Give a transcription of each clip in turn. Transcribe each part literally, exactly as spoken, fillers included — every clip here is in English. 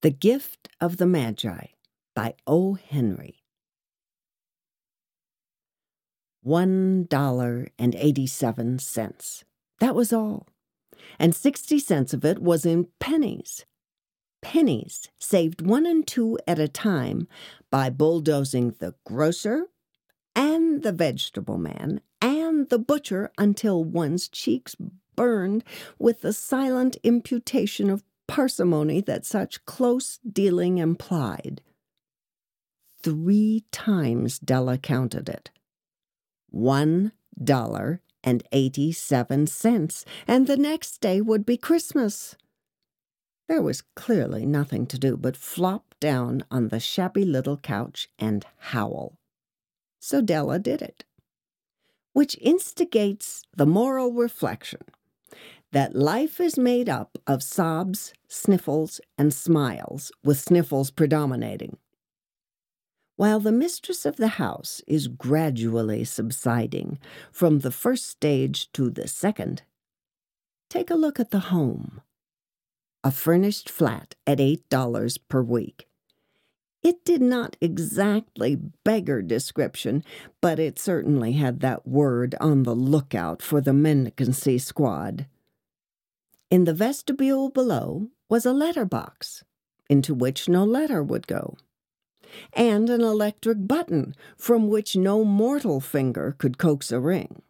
The Gift of the Magi by O. Henry. One dollar and eighty-seven cents. That was all. And sixty cents of it was in pennies. Pennies saved one and two at a time by bulldozing the grocer and the vegetable man and the butcher until one's cheeks burned with the silent imputation of parsimony that such close dealing implied. Three times Della counted it. One dollar and eighty-seven cents, and the next day would be Christmas. There was clearly nothing to do but flop down on the shabby little couch and howl. So Della did it, which instigates the moral reflection that life is made up of sobs, sniffles, and smiles, with sniffles predominating. While the mistress of the house is gradually subsiding from the first stage to the second, take a look at the home. A furnished flat at eight dollars per week. It did not exactly beggar description, but it certainly had that word on the lookout for the mendicancy squad. In the vestibule below was a letter box, into which no letter would go, and an electric button from which no mortal finger could coax a ring.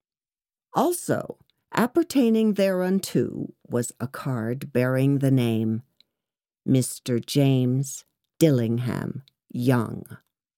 Also, appertaining thereunto was a card bearing the name Mister James Dillingham Young.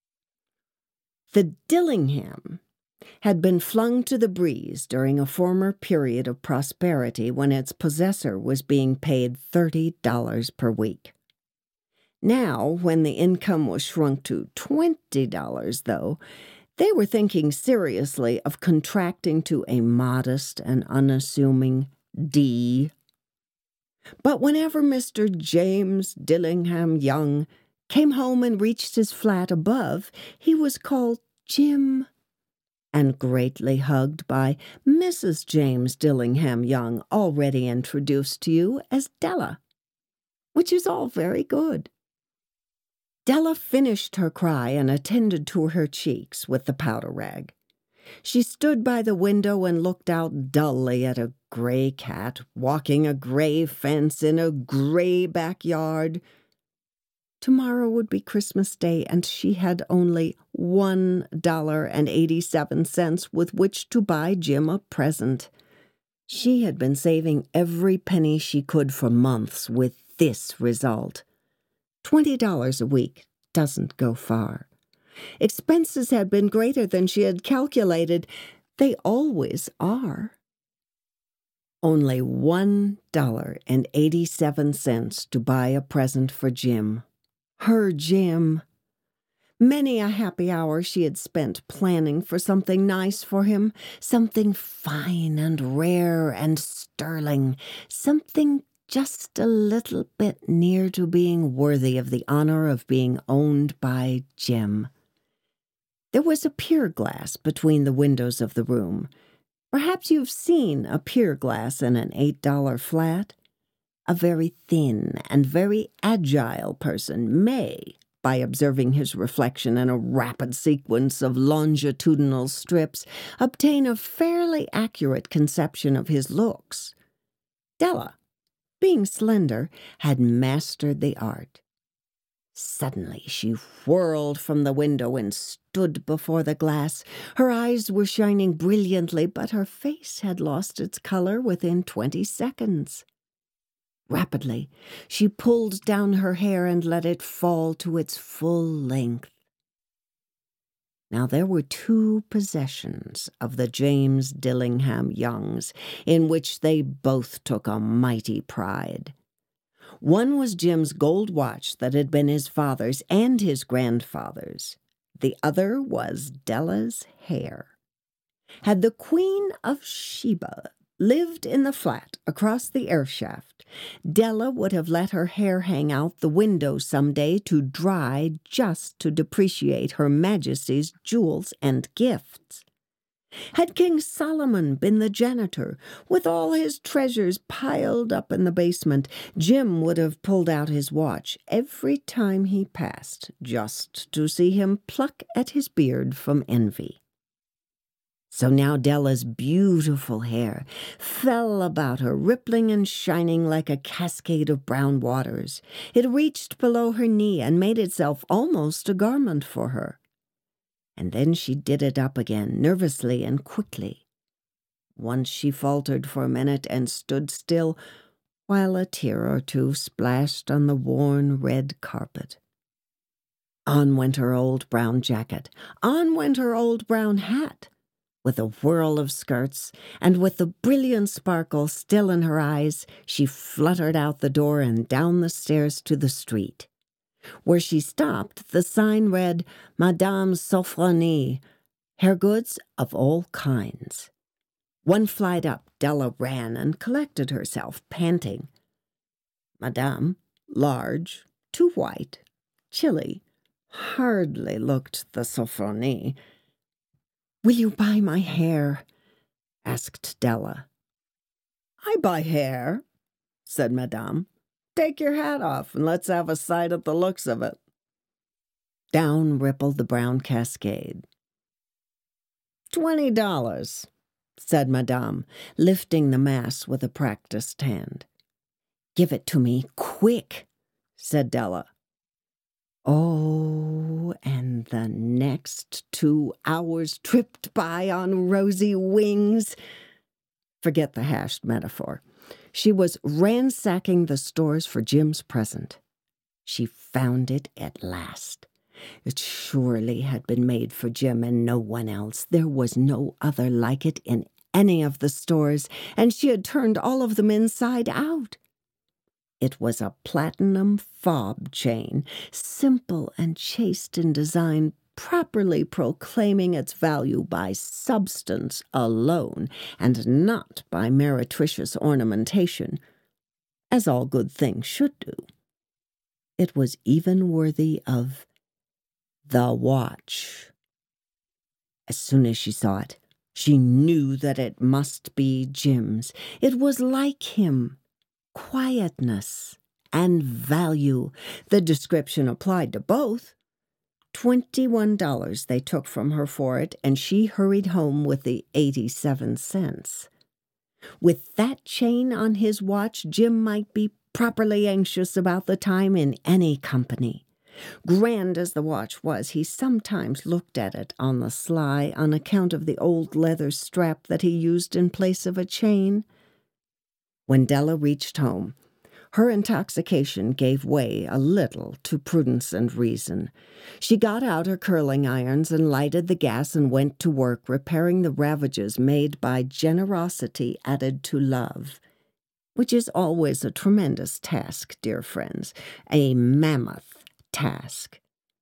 The Dillingham had been flung to the breeze during a former period of prosperity when its possessor was being paid thirty dollars per week. Now, when the income was shrunk to twenty dollars, though, they were thinking seriously of contracting to a modest and unassuming D. But whenever Mister James Dillingham Young came home and reached his flat above, he was called Jim, and greatly hugged by Missus James Dillingham Young, already introduced to you as Della, which is all very good. Della finished her cry and attended to her cheeks with the powder rag. She stood by the window and looked out dully at a gray cat walking a gray fence in a gray backyard. Tomorrow would be Christmas Day, and she had only one dollar and eighty-seven cents with which to buy Jim a present. She had been saving every penny she could for months with this result. Twenty dollars a week doesn't go far. Expenses had been greater than she had calculated. They always are. Only one dollar and eighty-seven cents to buy a present for Jim. Her Jim. Many a happy hour she had spent planning for something nice for him, something fine and rare and sterling, something just a little bit near to being worthy of the honor of being owned by Jim. There was a pier glass between the windows of the room. Perhaps you've seen a pier glass in an eight dollar flat. A very thin and very agile person may, by observing his reflection in a rapid sequence of longitudinal strips, obtain a fairly accurate conception of his looks. Della, being slender, had mastered the art. Suddenly she whirled from the window and stood before the glass. Her eyes were shining brilliantly, but her face had lost its color within twenty seconds. Rapidly, she pulled down her hair and let it fall to its full length. Now there were two possessions of the James Dillingham Youngs in which they both took a mighty pride. One was Jim's gold watch that had been his father's and his grandfather's. The other was Della's hair. Had the Queen of Sheba lived in the flat across the air shaft, Della would have let her hair hang out the window some day to dry just to depreciate Her Majesty's jewels and gifts. Had King Solomon been the janitor, with all his treasures piled up in the basement, Jim would have pulled out his watch every time he passed, just to see him pluck at his beard from envy. So now Della's beautiful hair fell about her, rippling and shining like a cascade of brown waters. It reached below her knee and made itself almost a garment for her. And then she did it up again, nervously and quickly. Once she faltered for a minute and stood still, while a tear or two splashed on the worn red carpet. On went her old brown jacket, on went her old brown hat, with a whirl of skirts, and with the brilliant sparkle still in her eyes, she fluttered out the door and down the stairs to the street. Where she stopped, the sign read, Madame Sofronie, hair goods of all kinds. One flight up, Della ran and collected herself, panting. Madame, large, too white, chilly, hardly looked the Sofronie. "Will you buy my hair?" asked Della. "I buy hair," said Madame. "Take your hat off and let's have a sight at the looks of it." Down rippled the brown cascade. Twenty dollars, said Madame, lifting the mass with a practiced hand. "Give it to me, quick," said Della. Oh, and the next two hours tripped by on rosy wings. Forget the hashed metaphor. She was ransacking the stores for Jim's present. She found it at last. It surely had been made for Jim and no one else. There was no other like it in any of the stores, and she had turned all of them inside out. It was a platinum fob chain, simple and chaste in design, properly proclaiming its value by substance alone, and not by meretricious ornamentation, as all good things should do. It was even worthy of the watch. As soon as she saw it, she knew that it must be Jim's. It was like him. Quietness and value. The description applied to both. Twenty-one dollars they took from her for it, and she hurried home with the eighty-seven cents. With that chain on his watch, Jim might be properly anxious about the time in any company. Grand as the watch was, he sometimes looked at it on the sly on account of the old leather strap that he used in place of a chain. When Della reached home, her intoxication gave way a little to prudence and reason. She got out her curling irons and lighted the gas and went to work repairing the ravages made by generosity added to love, which is always a tremendous task, dear friends, a mammoth task.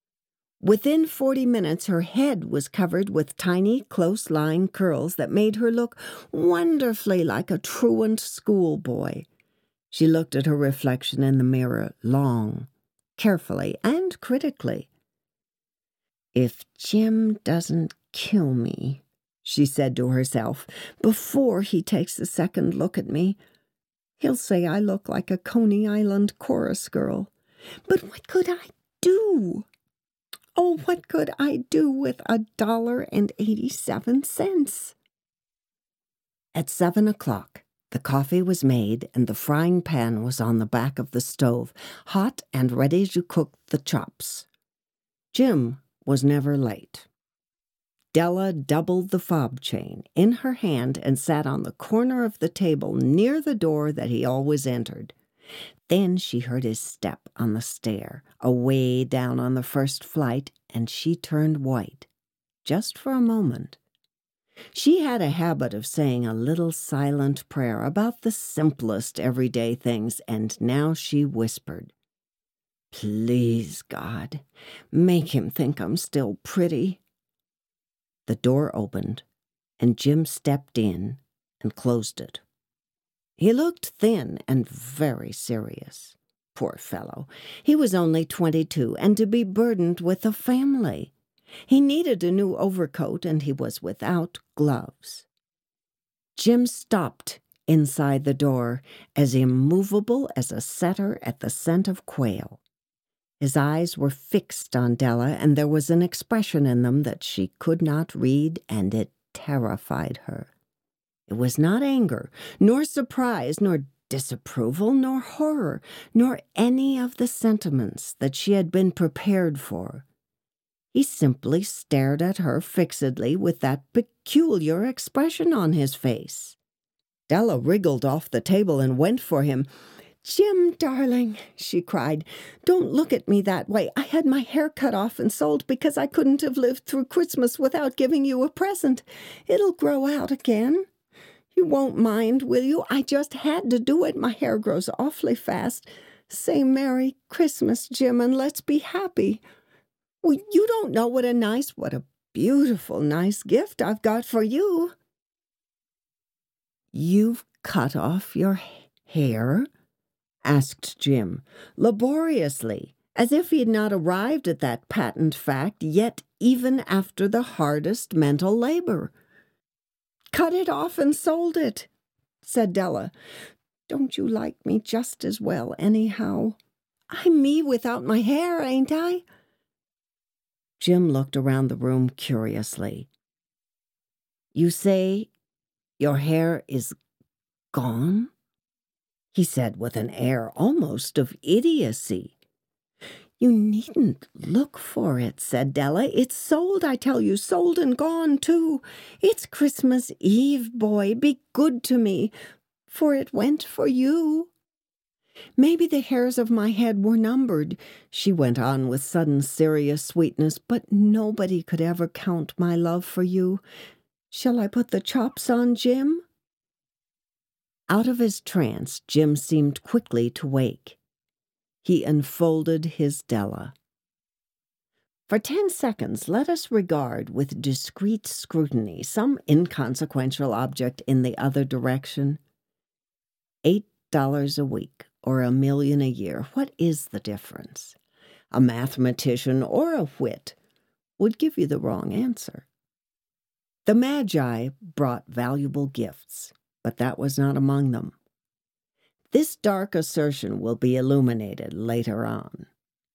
Within forty minutes, her head was covered with tiny, close-lying curls that made her look wonderfully like a truant schoolboy. She looked at her reflection in the mirror long, carefully, and critically. "If Jim doesn't kill me," she said to herself, "before he takes a second look at me, he'll say I look like a Coney Island chorus girl. But what could I do? Oh, what could I do with a dollar and eighty-seven cents?" At seven o'clock, the coffee was made and the frying pan was on the back of the stove, hot and ready to cook the chops. Jim was never late. Della doubled the fob chain in her hand and sat on the corner of the table near the door that he always entered. Then she heard his step on the stair, away down on the first flight, and she turned white, just for a moment. She had a habit of saying a little silent prayer about the simplest everyday things, and now she whispered, "Please, God, make him think I'm still pretty." The door opened, and Jim stepped in and closed it. He looked thin and very serious. Poor fellow, he was only twenty-two, and to be burdened with a family. He needed a new overcoat, and he was without gloves. Jim stopped inside the door, as immovable as a setter at the scent of quail. His eyes were fixed on Della, and there was an expression in them that she could not read, and it terrified her. It was not anger, nor surprise, nor disapproval, nor horror, nor any of the sentiments that she had been prepared for. He simply stared at her fixedly with that peculiar expression on his face. Della wriggled off the table and went for him. "Jim, darling," she cried, "don't look at me that way. I had my hair cut off and sold because I couldn't have lived through Christmas without giving you a present. It'll grow out again. You won't mind, will you? I just had to do it. My hair grows awfully fast. Say Merry Christmas, Jim, and let's be happy. Well, you don't know what a nice, what a beautiful, nice gift I've got for you." "You've cut off your hair?" asked Jim, laboriously, as if he had not arrived at that patent fact yet, even after the hardest mental labor. "Cut it off and sold it," said Della. "Don't you like me just as well, anyhow? I'm me without my hair, ain't I?" Jim looked around the room curiously. "You say your hair is gone?" he said with an air almost of idiocy. "You needn't look for it," said Della. "It's sold, I tell you, sold and gone, too. It's Christmas Eve, boy. Be good to me, for it went for you. Maybe the hairs of my head were numbered," she went on with sudden serious sweetness, "but nobody could ever count my love for you. Shall I put the chops on, Jim?" Out of his trance, Jim seemed quickly to wake. He enfolded his Della. For ten seconds, let us regard with discreet scrutiny some inconsequential object in the other direction. Eight dollars a week, or a million a year, what is the difference? A mathematician or a wit would give you the wrong answer. The Magi brought valuable gifts, but that was not among them. This dark assertion will be illuminated later on.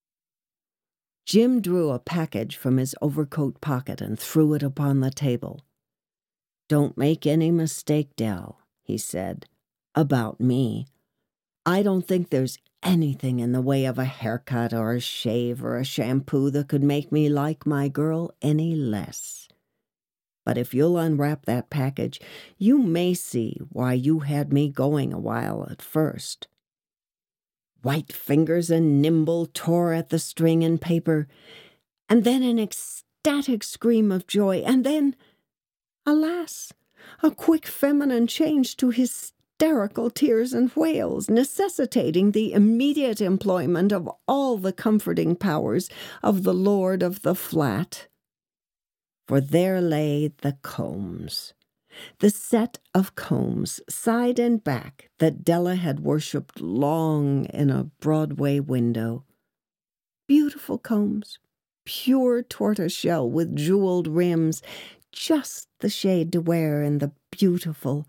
Jim drew a package from his overcoat pocket and threw it upon the table. "Don't make any mistake, Dell," he said, "about me. I don't think there's anything in the way of a haircut or a shave or a shampoo that could make me like my girl any less. But if you'll unwrap that package, you may see why you had me going a while at first." White fingers and nimble tore at the string and paper, and then an ecstatic scream of joy, and then, alas, a quick feminine change to hysterical tears and wails, necessitating the immediate employment of all the comforting powers of the lord of the flat. For there lay the combs, the set of combs, side and back, that Della had worshipped long in a Broadway window. Beautiful combs, pure tortoiseshell with jeweled rims, just the shade to wear in the beautiful,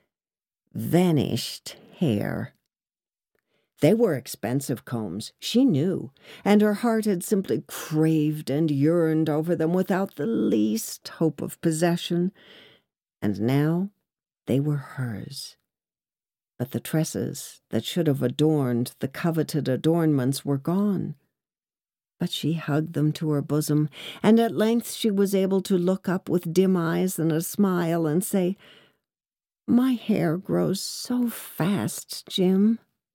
vanished hair. They were expensive combs, she knew, and her heart had simply craved and yearned over them without the least hope of possession. And now they were hers. But the tresses that should have adorned the coveted adornments were gone. But she hugged them to her bosom, and at length she was able to look up with dim eyes and a smile and say, "My hair grows so fast, Jim."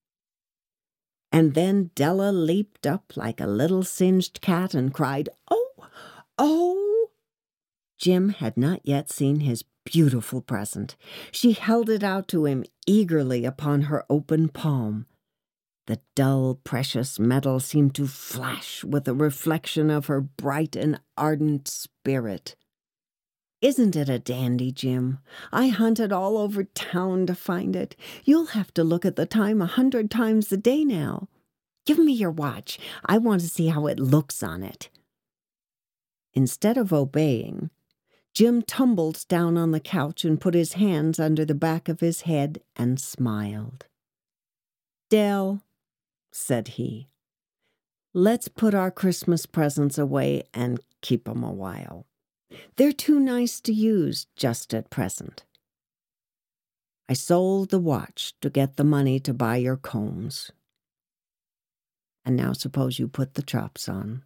And then Della leaped up like a little singed cat and cried, "Oh, oh!" Jim had not yet seen his beautiful present. She held it out to him eagerly upon her open palm. The dull, precious metal seemed to flash with the reflection of her bright and ardent spirit. "Isn't it a dandy, Jim? I hunted all over town to find it. You'll have to look at the time a hundred times a day now. Give me your watch. I want to see how it looks on it." Instead of obeying, Jim tumbled down on the couch and put his hands under the back of his head and smiled. "Dell," said he, "let's put our Christmas presents away and keep 'em a while. They're too nice to use just at present. I sold the watch to get the money to buy your combs. And now suppose you put the chops on."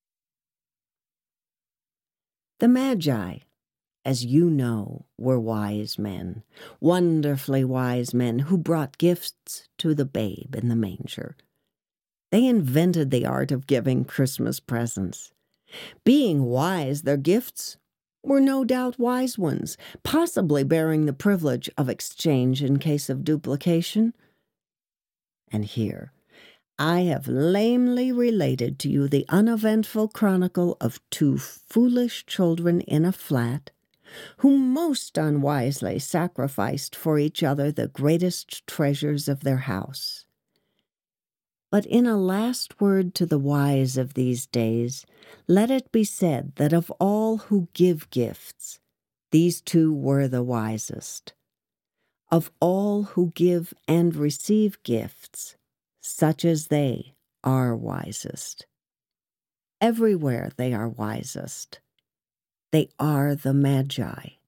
The Magi, as you know, were wise men, wonderfully wise men who brought gifts to the babe in the manger. They invented the art of giving Christmas presents. Being wise, their gifts were no doubt wise ones, possibly bearing the privilege of exchange in case of duplication. And here I have lamely related to you the uneventful chronicle of two foolish children in a flat who most unwisely sacrificed for each other the greatest treasures of their house. But in a last word to the wise of these days, let it be said that of all who give gifts, these two were the wisest. Of all who give and receive gifts, such as they are wisest. Everywhere they are wisest. They are the Magi.